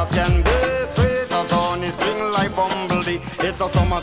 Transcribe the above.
as can be, sweet as honey, sting like bumblebee. It's a summer